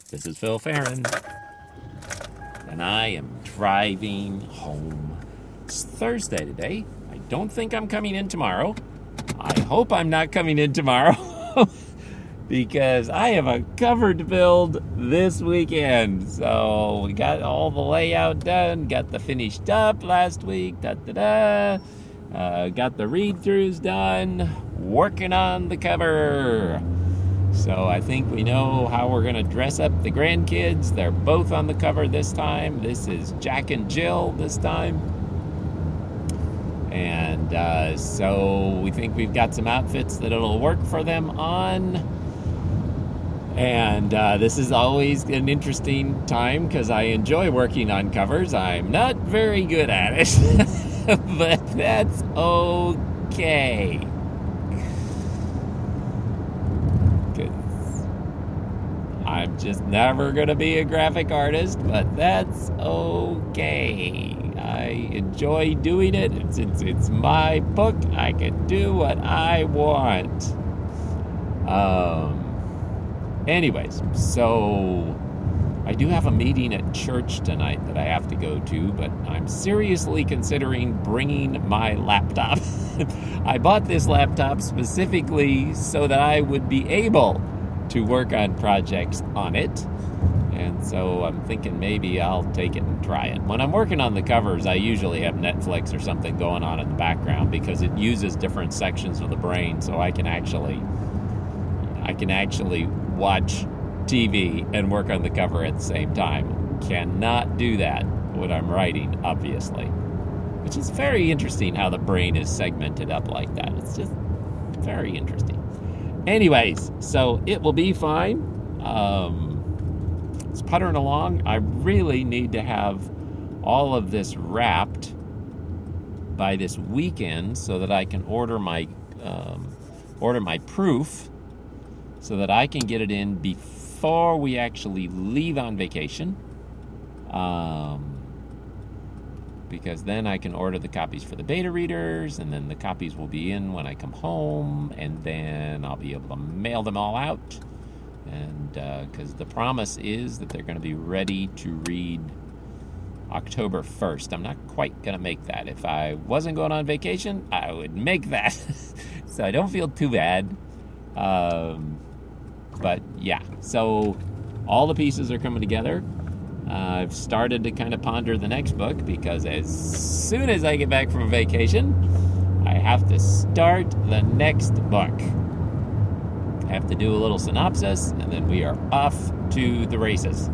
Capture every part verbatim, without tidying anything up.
This is Phil Farron, and I am driving home. It's Thursday today. I don't think I'm coming in tomorrow. I hope I'm not coming in tomorrow because I have a cover to build this weekend. So we got all the layout done, got the finished up last week, da-da-da. Uh, got the read-throughs done, working on the cover. So I think we know how we're going to dress up the grandkids. They're both on the cover this time. This is Jack and Jill this time. And uh, so we think we've got some outfits that it'll work for them on. And uh, this is always an interesting time because I enjoy working on covers. I'm not very good at it, but that's okay. I'm just never going to be a graphic artist, but that's okay. I enjoy doing it. Since it's, it's my book, I can do what I want. Um. Anyways, so I do have a meeting at church tonight that I have to go to, but I'm seriously considering bringing my laptop. I bought this laptop specifically so that I would be able to work on projects on it, and so I'm thinking maybe I'll take it and try it. When I'm working on the covers, I usually have Netflix or something going on in the background because it uses different sections of the brain, so I can actually I can actually watch T V and work on the cover at the same time. Cannot do that when I'm writing, obviously, which is very interesting how the brain is segmented up like that. It's just very interesting. Anyways, so it will be fine. Um, it's puttering along. I really need to have all of this wrapped by this weekend so that I can order my um, order my proof so that I can get it in before we actually leave on vacation. Um, because then I can order the copies for the beta readers, and then the copies will be in when I come home, and then I'll be able to mail them all out. And because uh, the promise is that they're going to be ready to read October first. I'm not quite going to make that. If I wasn't going on vacation, I would make that. So I don't feel too bad. Um, but yeah, so all the pieces are coming together. Uh, I've started to kind of ponder the next book because as soon as I get back from vacation, I have to start the next book. I have to do a little synopsis, and then we are off to the races.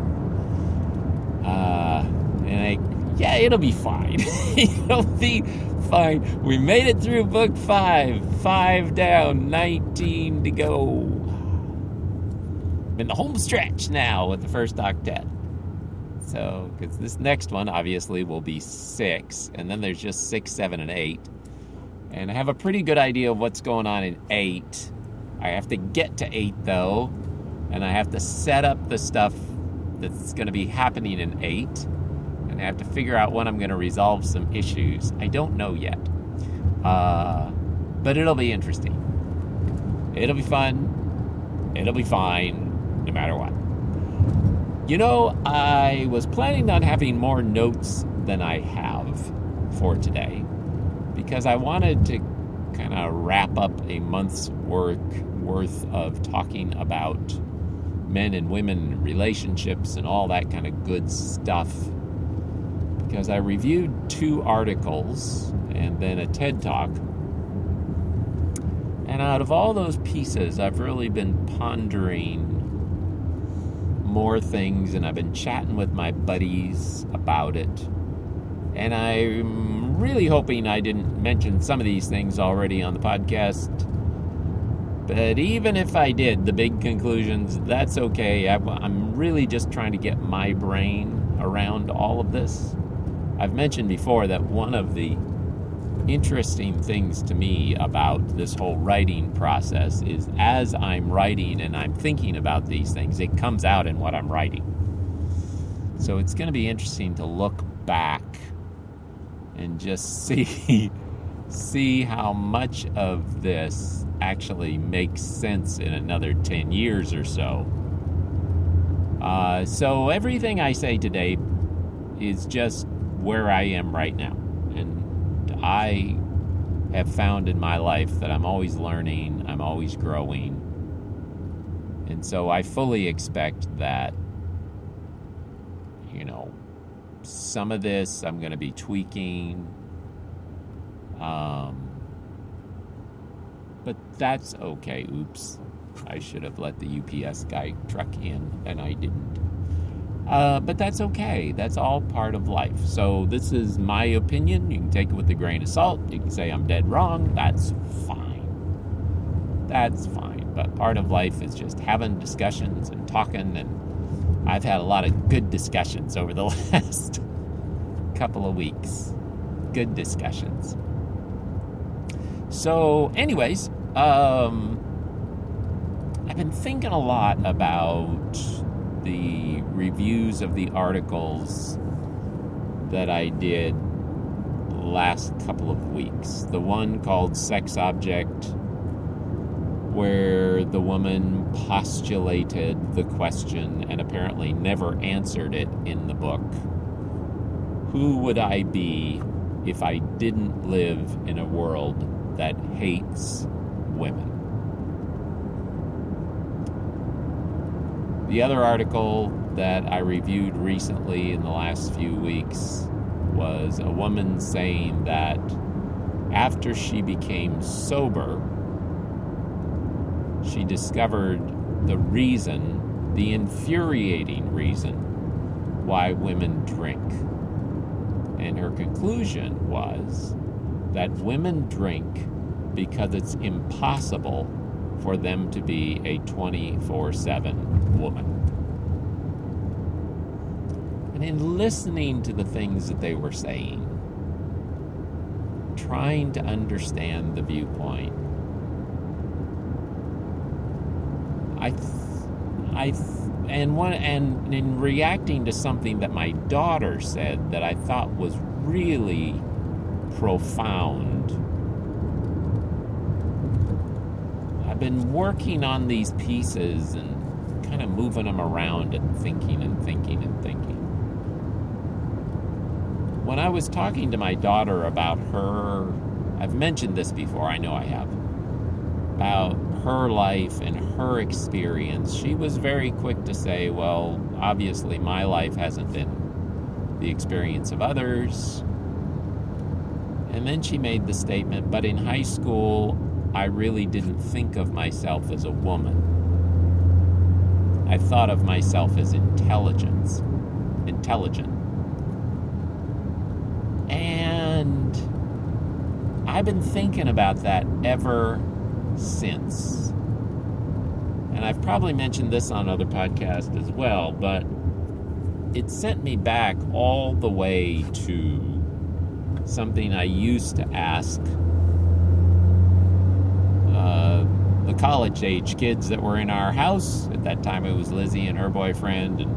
Uh, and I, yeah, it'll be fine. It'll be fine. We made it through book five. Five down, nineteen to go. I'm in the home stretch now with the first octet. So, because this next one, obviously, will be six, and then there's just six, seven, and eight. And I have a pretty good idea of what's going on in eight. I have to get to eight, though, and I have to set up the stuff that's going to be happening in eight, and I have to figure out when I'm going to resolve some issues. I don't know yet, uh, but it'll be interesting. It'll be fun. It'll be fine, no matter what. You know, I was planning on having more notes than I have for today because I wanted to kind of wrap up a month's work worth of talking about men and women relationships and all that kind of good stuff, because I reviewed two articles and then a TED Talk, and out of all those pieces I've really been pondering more things, and I've been chatting with my buddies about it, and I'm really hoping I didn't mention some of these things already on the podcast, but even if I did, the big conclusions, that's okay. I'm really just trying to get my brain around all of this. I've mentioned before that one of the interesting things to me about this whole writing process is as I'm writing and I'm thinking about these things, it comes out in what I'm writing. So it's going to be interesting to look back and just see see how much of this actually makes sense in another ten years or so. Uh, so everything I say today is just where I am right now. And I have found in my life that I'm always learning, I'm always growing. And so I fully expect that, you know, some of this I'm going to be tweaking. Um, but that's okay. Oops. I should have let the U P S guy truck in, and I didn't. Uh, but that's okay. That's all part of life. So this is my opinion. You can take it with a grain of salt. You can say I'm dead wrong. That's fine. That's fine. But part of life is just having discussions and talking, and I've had a lot of good discussions over the last couple of weeks. Good discussions. So anyways, um, I've been thinking a lot about the reviews of the articles that I did last couple of weeks. The one called Sex Object, where the woman postulated the question and apparently never answered it in the book. Who would I be if I didn't live in a world that hates women? The other article that I reviewed recently in the last few weeks was a woman saying that after she became sober, she discovered the reason, the infuriating reason, why women drink. And her conclusion was that women drink because it's impossible for them to be a twenty-four seven woman. And in listening to the things that they were saying, trying to understand the viewpoint, I, th- I, th- and one, and in reacting to something that my daughter said that I thought was really profound, I've been working on these pieces and kind of moving them around and thinking and thinking and thinking. When I was talking to my daughter about her, I've mentioned this before, I know I have, about her life and her experience, she was very quick to say, well, obviously my life hasn't been the experience of others. And then she made the statement, but in high school, I really didn't think of myself as a woman. I thought of myself as intelligence, intelligent. And I've been thinking about that ever since. And I've probably mentioned this on other podcasts as well, but it sent me back all the way to something I used to ask uh, the college-age kids that were in our house. At that time, it was Lizzie and her boyfriend, and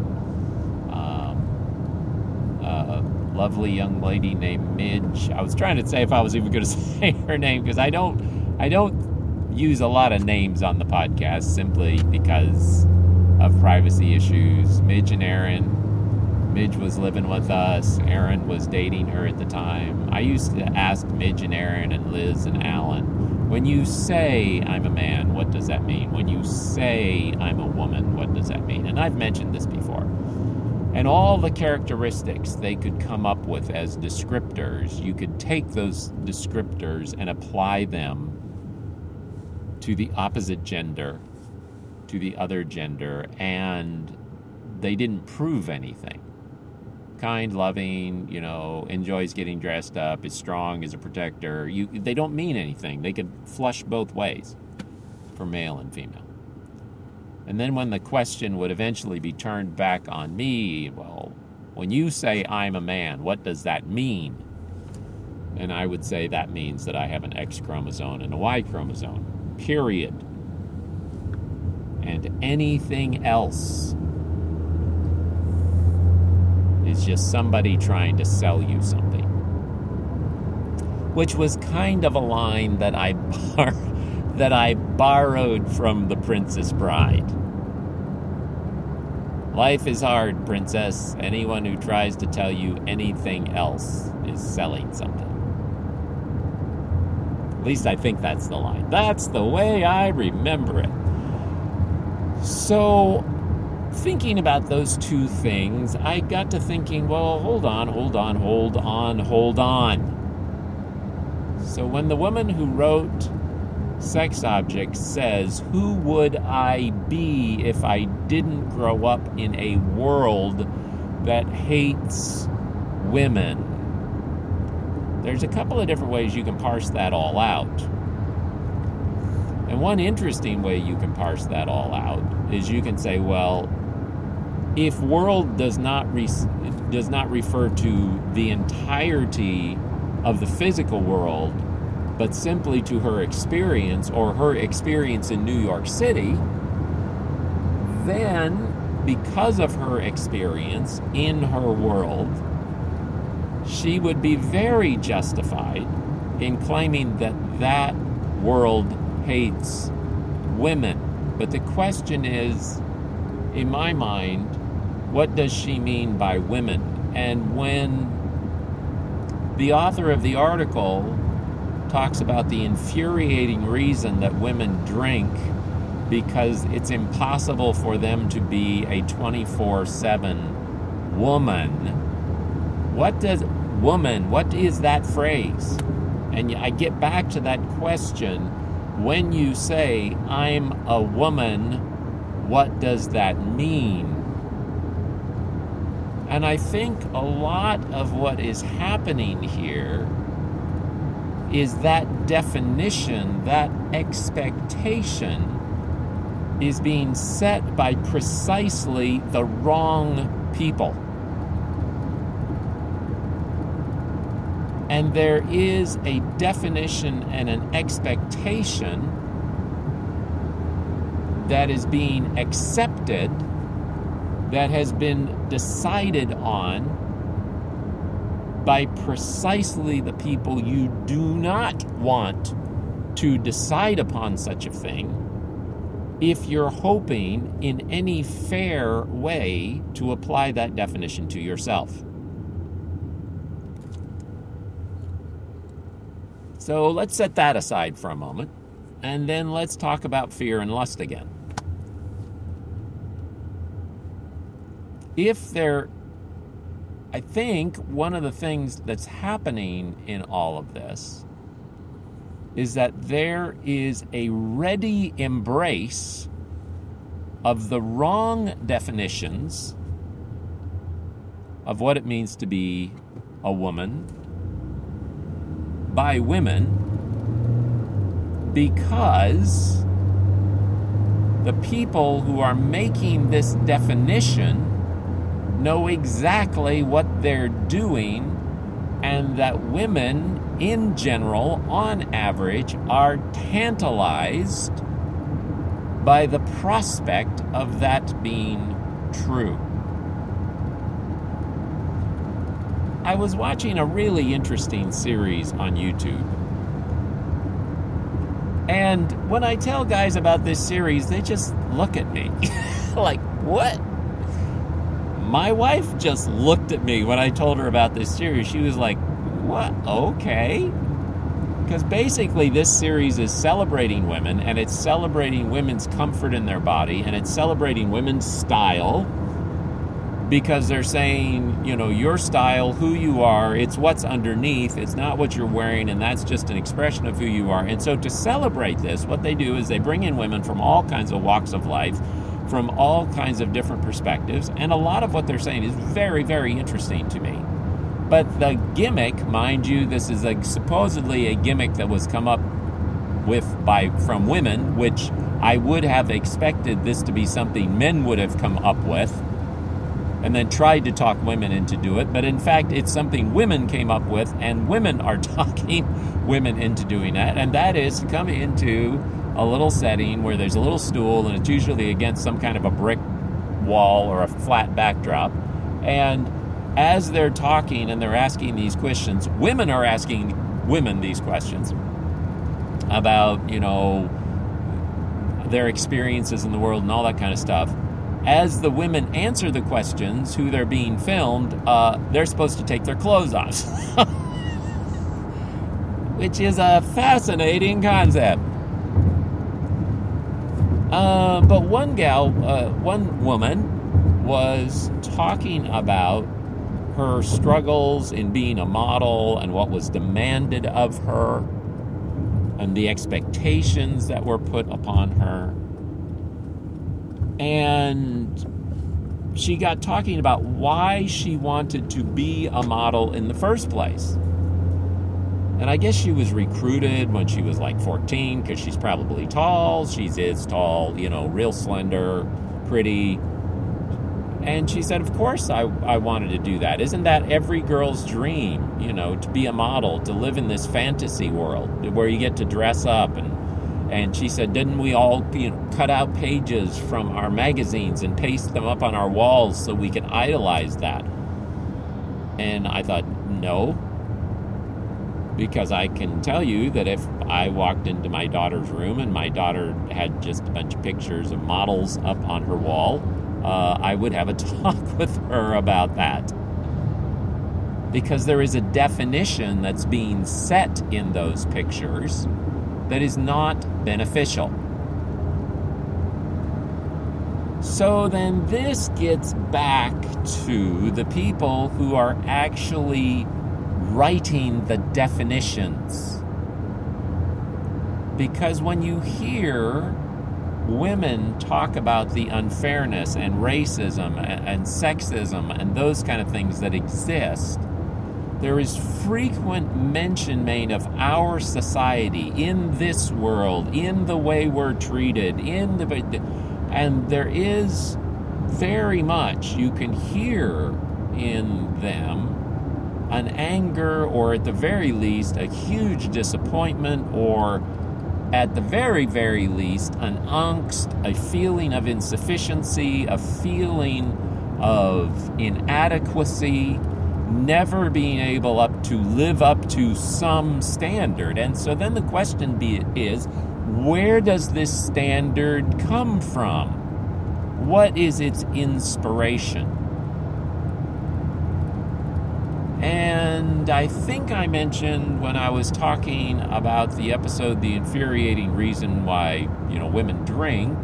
um, a lovely young lady named Midge. I was trying to say if I was even going to say her name, because I don't, I don't use a lot of names on the podcast simply because of privacy issues. Midge and Aaron. Midge was living with us. Aaron was dating her at the time. I used to ask Midge and Aaron and Liz and Alan, when you say I'm a man, what does that mean? When you say I'm a woman, what does that mean? And I've mentioned this before. And all the characteristics they could come up with as descriptors, you could take those descriptors and apply them to the opposite gender, to the other gender, and they didn't prove anything. Kind, loving, you know, enjoys getting dressed up, is strong, is a protector. You, they don't mean anything. They could flush both ways for male and female. And then when the question would eventually be turned back on me, well, when you say I'm a man, what does that mean? And I would say that means that I have an X chromosome and a Y chromosome, period. And anything else is just somebody trying to sell you something. Which was kind of a line that I bar- that I borrowed from The Princess Bride. Life is hard, princess. Anyone who tries to tell you anything else is selling something. At least I think that's the line. That's the way I remember it. So, thinking about those two things, I got to thinking, well, hold on, hold on, hold on, hold on. So when the woman who wrote Sex Objects says, who would I be if I didn't grow up in a world that hates women? There's a couple of different ways you can parse that all out. And one interesting way you can parse that all out is you can say, well, if world does not re- does not refer to the entirety of the physical world, but simply to her experience or her experience in New York City, then because of her experience in her world, she would be very justified in claiming that that world hates women. But the question is, in my mind, what does she mean by women? And when the author of the article talks about the infuriating reason that women drink because it's impossible for them to be a twenty-four seven woman, what does woman, what is that phrase? And I get back to that question. When you say, I'm a woman, what does that mean? And I think a lot of what is happening here is that definition, that expectation is being set by precisely the wrong people. And there is a definition and an expectation that is being accepted, that has been decided on by precisely the people you do not want to decide upon such a thing, if you're hoping in any fair way to apply that definition to yourself. So let's set that aside for a moment, and then let's talk about fear and lust again. If there, I think one of the things that's happening in all of this is that there is a ready embrace of the wrong definitions of what it means to be a woman by women, because the people who are making this definition know exactly what they're doing, and that women in general, on average, are tantalized by the prospect of that being true. I was watching a really interesting series on YouTube. And when I tell guys about this series, they just look at me like, what? My wife just looked at me when I told her about this series. She was like, what? Okay. Because basically this series is celebrating women, and it's celebrating women's comfort in their body, and it's celebrating women's style, because they're saying, you know, your style, who you are, it's what's underneath, it's not what you're wearing, and that's just an expression of who you are. And so to celebrate this, what they do is they bring in women from all kinds of walks of life, from all kinds of different perspectives, and a lot of what they're saying is very, very interesting to me. But the gimmick, mind you, this is a, supposedly a gimmick that was come up with by from women, which I would have expected this to be something men would have come up with, and then tried to talk women into do it. But in fact, it's something women came up with, and women are talking women into doing that. And that is to come into a little setting where there's a little stool, and it's usually against some kind of a brick wall or a flat backdrop. And as they're talking and they're asking these questions, women are asking women these questions about, you know, their experiences in the world and all that kind of stuff. as the women answer the questions, who they're being filmed, uh, they're supposed to take their clothes off. Which is a fascinating concept. Uh, but one gal, uh, one woman was talking about her struggles in being a model and what was demanded of her and the expectations that were put upon her. And she got talking about why she wanted to be a model in the first place. And I guess she was recruited when she was like fourteen, because she's probably tall. She is tall, you know, real slender, pretty. And she said, of course I, I wanted to do that. Isn't that every girl's dream, you know, to be a model, to live in this fantasy world where you get to dress up? And and she said, didn't we all, you know, cut out pages from our magazines and paste them up on our walls so we could idolize that? And I thought, no. Because I can tell you that if I walked into my daughter's room and my daughter had just a bunch of pictures of models up on her wall, uh, I would have a talk with her about that. Because there is a definition that's being set in those pictures that is not beneficial. So then this gets back to the people who are actually writing the definitions. Because when you hear women talk about the unfairness and racism and, and sexism and those kind of things that exist, there is frequent mention made of our society in this world, in the way we're treated, in the and there is very much you can hear in them an anger, or at the very least, a huge disappointment, or at the very, very least, an angst, a feeling of insufficiency, a feeling of inadequacy, never being able up to live up to some standard. And so then the question be, is, where does this standard come from? What is its inspiration? And I think I mentioned when I was talking about the episode, The Infuriating Reason Why, you know, Women Drink,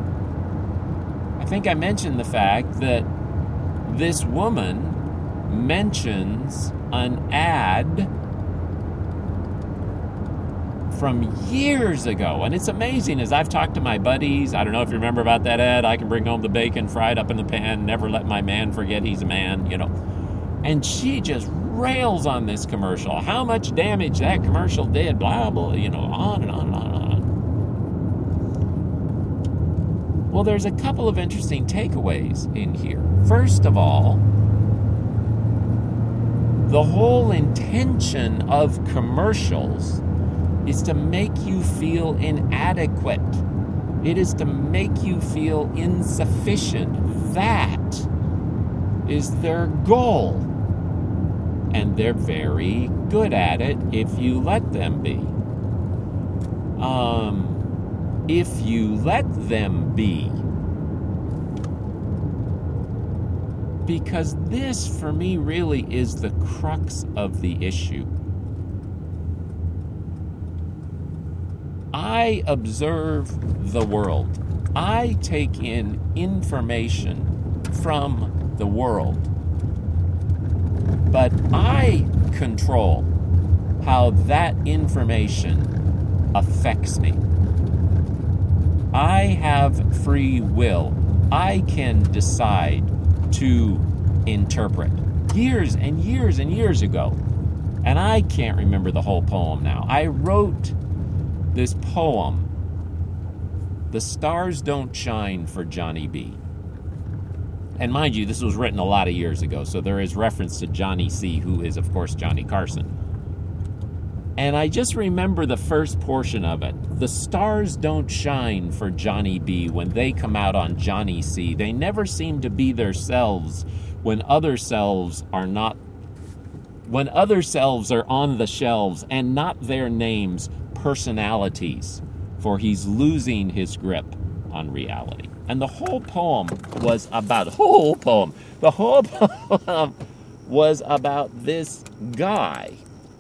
I think I mentioned the fact that this woman mentions an ad from years ago. And it's amazing, as I've talked to my buddies, I don't know if you remember about that ad, I can bring home the bacon fried up in the pan, never let my man forget he's a man, you know. And she just rails on this commercial, how much damage that commercial did, blah, blah, you know, on and on and on and on. Well, there's a couple of interesting takeaways in here. First of all, the whole intention of commercials is to make you feel inadequate. It is to make you feel insufficient. That is their goal. And they're very good at it if you let them be. Um, if you let them be. Because this, for me, really is the crux of the issue. I observe the world. I take in information from the world. But I control how that information affects me. I have free will. I can decide to interpret. Years and years and years ago, and I can't remember the whole poem now, I wrote this poem, The Stars Don't Shine for Johnny B. And mind you, this was written a lot of years ago, so there is reference to Johnny C., who is, of course, Johnny Carson. And I just remember the first portion of it. The stars don't shine for Johnny B. when they come out on Johnny C. They never seem to be their selves when other selves are not, when other selves are on the shelves and not their names, personalities, for he's losing his grip on reality. And the whole poem was about, whole poem, the whole poem was about this guy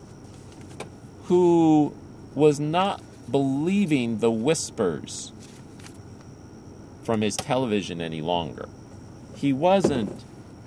who was not believing the whispers from his television any longer. He wasn't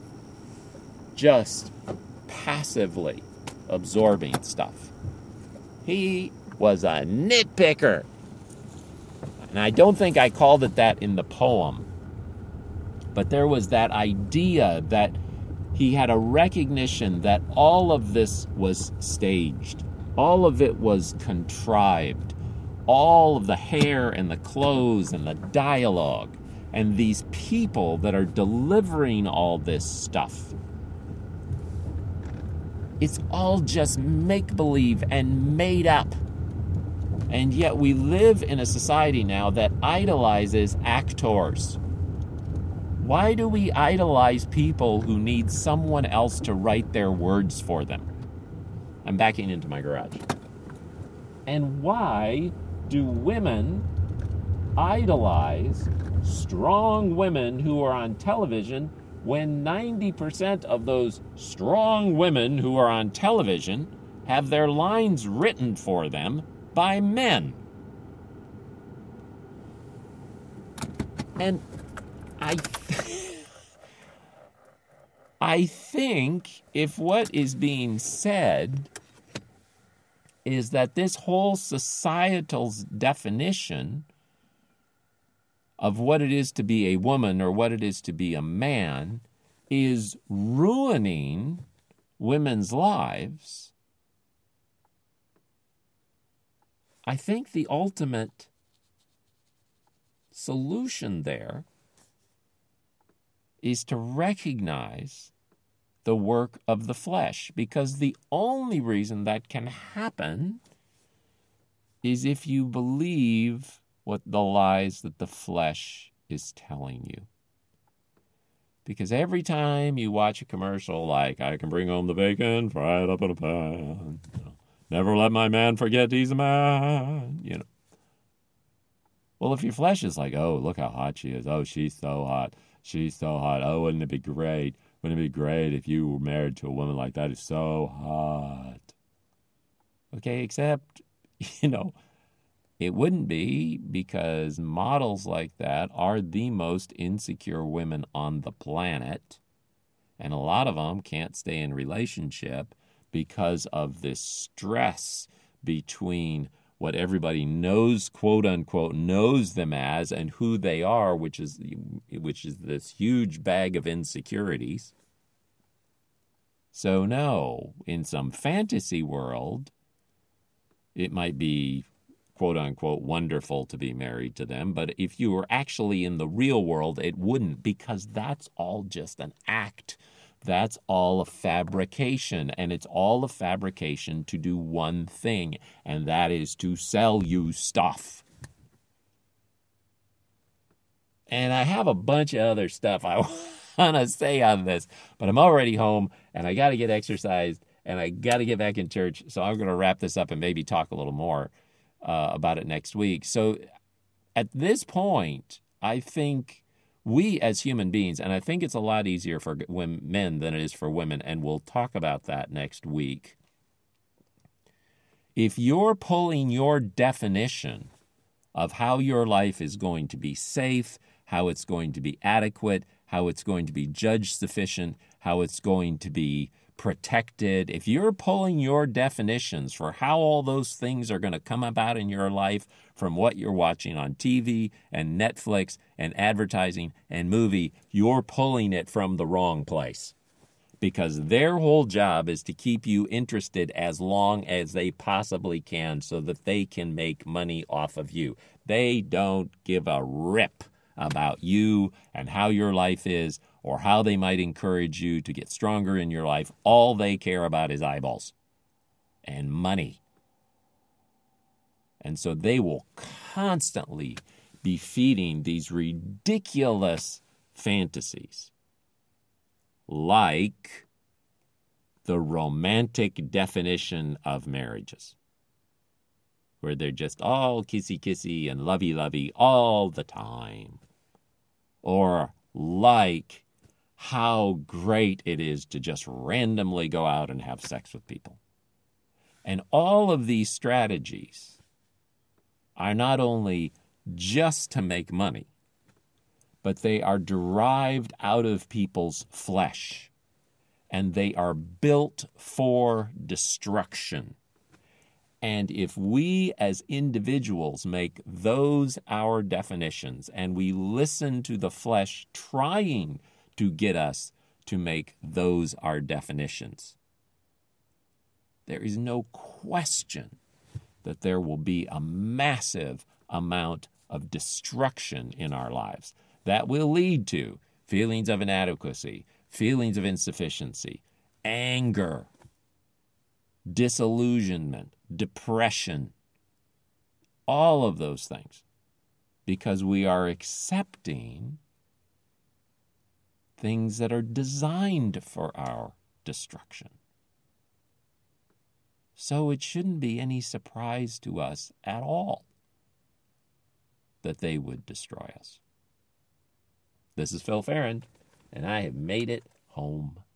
just passively absorbing stuff. He was a nitpicker. And I don't think I called it that in the poem, but there was that idea that he had a recognition that all of this was staged. All of it was contrived. All of the hair and the clothes and the dialogue and these people that are delivering all this stuff. It's all just make-believe and made up. And yet we live in a society now that idolizes actors. Why do we idolize people who need someone else to write their words for them? I'm backing into my garage. And why do women idolize strong women who are on television when ninety percent of those strong women who are on television have their lines written for them by men? And I th- I think if what is being said is that this whole societal's definition of what it is to be a woman or what it is to be a man is ruining women's lives, I think the ultimate solution there is to recognize the work of the flesh, because the only reason that can happen is if you believe what the lies that the flesh is telling you. Because every time you watch a commercial like, I can bring home the bacon, fry it up in a pan, you know, never let my man forget he's a man, you know. Well, if your flesh is like, oh, look how hot she is. Oh, she's so hot. She's so hot. Oh, wouldn't it be great? Wouldn't it be great if you were married to a woman like that who's so hot? Okay, except, you know, it wouldn't be, because models like that are the most insecure women on the planet. And a lot of them can't stay in relationship because of this stress between what everybody knows, quote unquote, knows them as and who they are, which is which is this huge bag of insecurities. So no, in some fantasy world, it might be, quote unquote, wonderful to be married to them. But if you were actually in the real world, it wouldn't, because that's all just an act. That's all a fabrication, and it's all a fabrication to do one thing, and that is to sell you stuff. And I have a bunch of other stuff I want to say on this, but I'm already home, and I got to get exercised, and I got to get back in church, so I'm going to wrap this up and maybe talk a little more uh, about it next week. So at this point, I think we as human beings, and I think it's a lot easier for men than it is for women, and we'll talk about that next week. If you're pulling your definition of how your life is going to be safe, how it's going to be adequate, how it's going to be judge sufficient, how it's going to be protected, if you're pulling your definitions for how all those things are going to come about in your life from what you're watching on T V and Netflix and advertising and movie, you're pulling it from the wrong place. Because their whole job is to keep you interested as long as they possibly can so that they can make money off of you. They don't give a rip about you and how your life is, or how they might encourage you to get stronger in your life. All they care about is eyeballs and money. And so they will constantly be feeding these ridiculous fantasies, like the romantic definition of marriages, where they're just all kissy-kissy and lovey-lovey all the time. or like how great it is to just randomly go out and have sex with people. And all of these strategies are not only just to make money, but they are derived out of people's flesh, and they are built for destruction. And if we as individuals make those our definitions, and we listen to the flesh trying to get us to make those our definitions, there is no question that there will be a massive amount of destruction in our lives that will lead to feelings of inadequacy, feelings of insufficiency, anger, disillusionment, depression, all of those things, because we are accepting things that are designed for our destruction. So it shouldn't be any surprise to us at all that they would destroy us. This is Phil Farron, and I have made it home